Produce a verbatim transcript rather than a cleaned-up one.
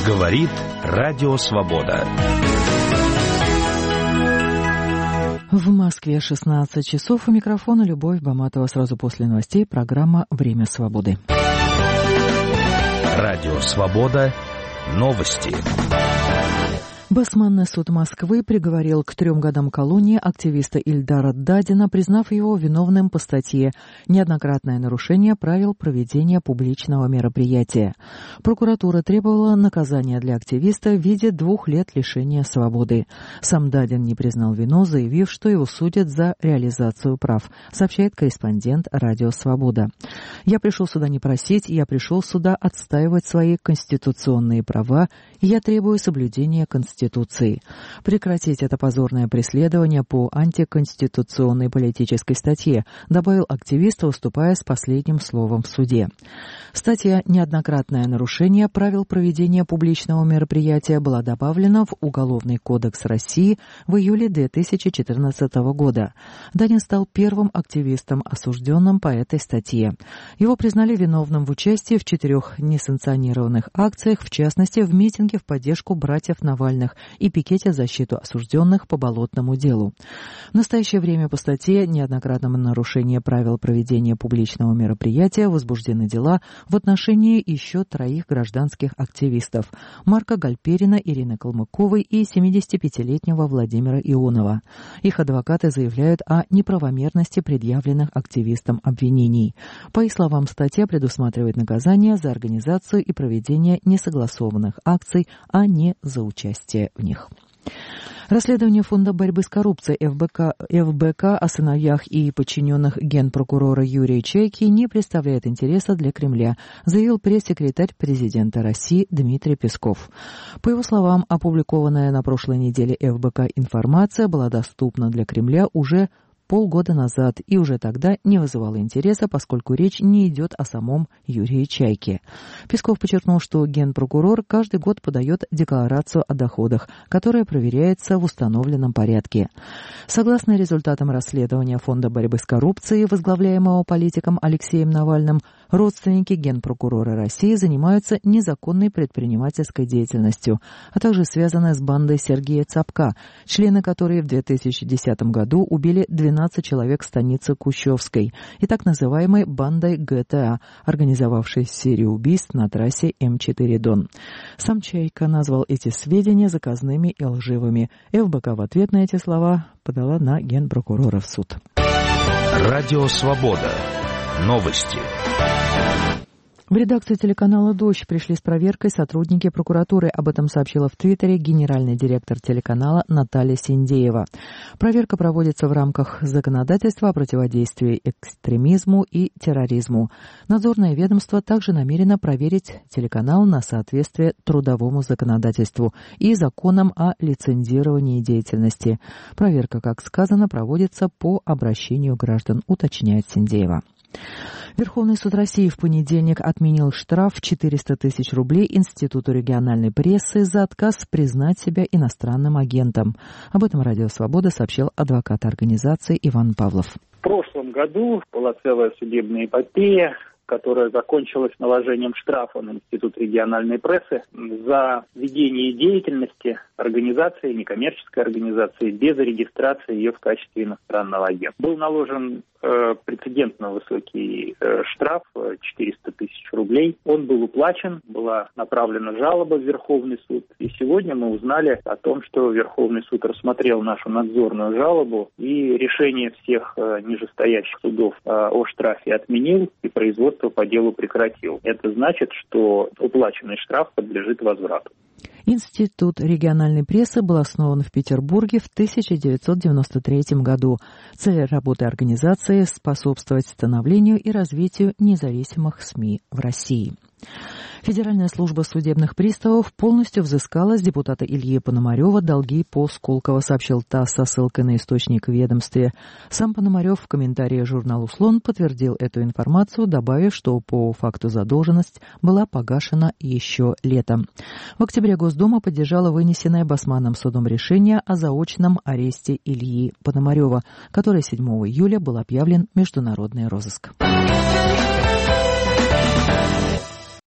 Говорит Радио Свобода. В Москве шестнадцать часов. У микрофона Любовь Баматова. Сразу после новостей программа «Время свободы». Радио Свобода. Новости. Басманный суд Москвы приговорил к трем годам колонии активиста Ильдара Дадина, признав его виновным по статье «Неоднократное нарушение правил проведения публичного мероприятия». Прокуратура требовала наказания для активиста в виде двух лет лишения свободы. Сам Дадин не признал вину, заявив, что его судят за реализацию прав, сообщает корреспондент «Радио Свобода». «Я пришел сюда не просить, я пришел сюда отстаивать свои конституционные права, и я требую соблюдения Конституции. Конституции. Прекратить это позорное преследование по антиконституционной политической статье», добавил активист, выступая с последним словом в суде. Статья «Неоднократное нарушение правил проведения публичного мероприятия» была добавлена в Уголовный кодекс России в июле две тысячи четырнадцатого года. Дадин стал первым активистом, осужденным по этой статье. Его признали виновным в участии в четырех несанкционированных акциях, в частности, в митинге в поддержку братьев Навальных и пикете в защиту осужденных по болотному делу. В настоящее время по статье «Неоднократное нарушение правил проведения публичного мероприятия» возбуждены дела в отношении еще троих гражданских активистов – Марка Гальперина, Ирины Калмыковой и семидесятипятилетнего Владимира Ионова. Их адвокаты заявляют о неправомерности предъявленных активистам обвинений. По их словам, статья предусматривает наказание за организацию и проведение несогласованных акций, а не за участие в них. Расследование Фонда борьбы с коррупцией эф бэ ка, эф бэ ка о сыновьях и подчиненных генпрокурора Юрия Чайки не представляет интереса для Кремля, заявил пресс-секретарь президента России Дмитрий Песков. По его словам, опубликованная на прошлой неделе эф бэ ка информация была доступна для Кремля уже полгода назад и уже тогда не вызывала интереса, поскольку речь не идет о самом Юрии Чайке. Песков подчеркнул, что генпрокурор каждый год подает декларацию о доходах, которая проверяется в установленном порядке. Согласно результатам расследования Фонда борьбы с коррупцией, возглавляемого политиком Алексеем Навальным, родственники генпрокурора России занимаются незаконной предпринимательской деятельностью, а также связаны с бандой Сергея Цапка, члены которой в две тысячи десятом году убили двенадцать человек в станице Кущевской, и так называемой бандой гэ тэ а, организовавшей серию убийств на трассе эм четыре Дон. Сам Чайка назвал эти сведения заказными и лживыми. эф бэ ка в ответ на эти слова подала на генпрокурора в суд. Радио Свобода. Новости. В редакцию телеканала «Дождь» пришли с проверкой сотрудники прокуратуры. Об этом сообщила в Твиттере генеральный директор телеканала Наталья Синдеева. Проверка проводится в рамках законодательства о противодействии экстремизму и терроризму. Надзорное ведомство также намерено проверить телеканал на соответствие трудовому законодательству и законам о лицензировании деятельности. Проверка, как сказано, проводится по обращению граждан, уточняет Синдеева. Верховный суд России в понедельник отменил штраф в четыреста тысяч рублей Институту региональной прессы за отказ признать себя иностранным агентом. Об этом Радио Свобода сообщил адвокат организации Иван Павлов. В прошлом году была целая судебная эпопея, которая закончилась наложением штрафа на Институт региональной прессы за ведение деятельности организации, некоммерческой организации, без регистрации ее в качестве иностранного агента. Был наложен э, прецедентно высокий э, штраф, э, четыреста тысяч рублей. Он был уплачен, была направлена жалоба в Верховный суд. И сегодня мы узнали о том, что Верховный суд рассмотрел нашу надзорную жалобу и решение всех э, нижестоящих судов э, о штрафе отменил и производство по делу прекратил. Это значит, что уплаченный штраф подлежит возврату. Институт региональной прессы был основан в Петербурге в тысяча девятьсот девяносто третьем году. Цель работы организации – способствовать становлению и развитию независимых СМИ в России. Федеральная служба судебных приставов полностью взыскала с депутата Ильи Пономарева долги по Сколково, сообщил ТАСС со ссылкой на источник в ведомстве. Сам Пономарев в комментарии журналу «Слон» подтвердил эту информацию, добавив, что по факту задолженность была погашена еще летом. В октябре Госдума поддержала вынесенное Басманным судом решение о заочном аресте Ильи Пономарева, который седьмого июля был объявлен в международный розыск.